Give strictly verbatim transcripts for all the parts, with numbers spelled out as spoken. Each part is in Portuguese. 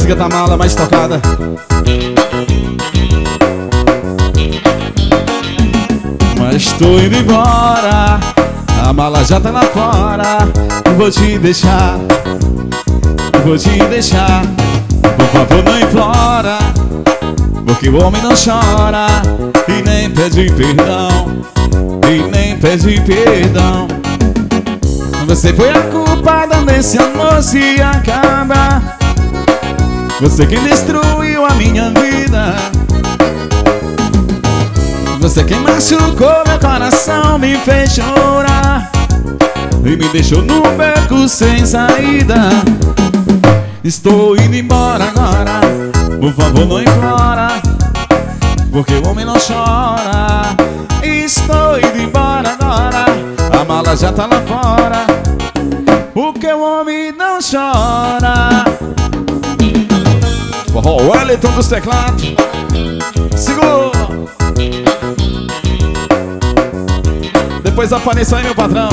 música da mala mais tocada. Mas tô indo embora, a mala já tá lá fora. Vou te deixar, vou te deixar. Por favor não implora, porque o homem não chora e nem pede perdão, e nem pede perdão. Você foi a culpada desse amor se acaba. Você quem destruiu a minha vida. Você quem machucou meu coração, me fez chorar e me deixou no beco sem saída. Estou indo embora agora, por favor não implora, porque o homem não chora. Estou indo embora agora, a mala já tá lá fora, porque o homem não chora. Forró Wellington dos teclados. Segura. Depois apareça aí, meu patrão.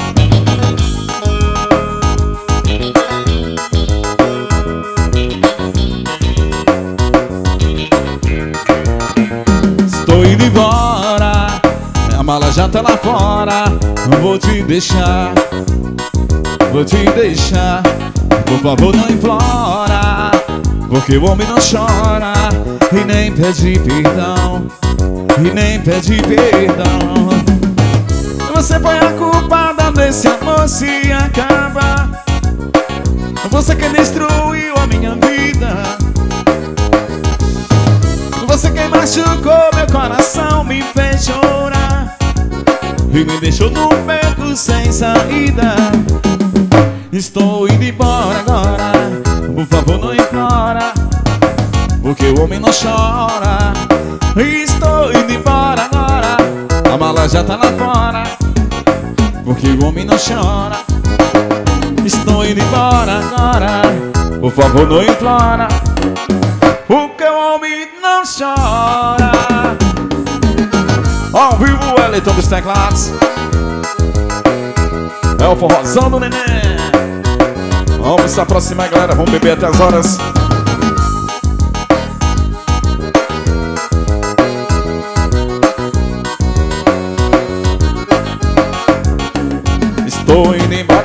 Estou indo embora, a mala já tá lá fora. Vou te deixar, vou te deixar. Por favor não implora, porque o homem não chora e nem pede perdão, e nem pede perdão. Você foi a culpada desse amor se acaba. Você que destruiu a minha vida. Você que machucou meu coração, me fez chorar e me deixou no beco sem saída. Estou indo embora agora, por favor não implora, porque o homem não chora. Estou indo embora agora, a mala já tá lá fora, porque o homem não chora. Estou indo embora agora, por favor não implora, porque o homem não chora. Ao vivo, Wellington dos teclados. É o forrozão do neném. Vamos se aproximar, galera, vamos beber até as horas. Estou indo embora.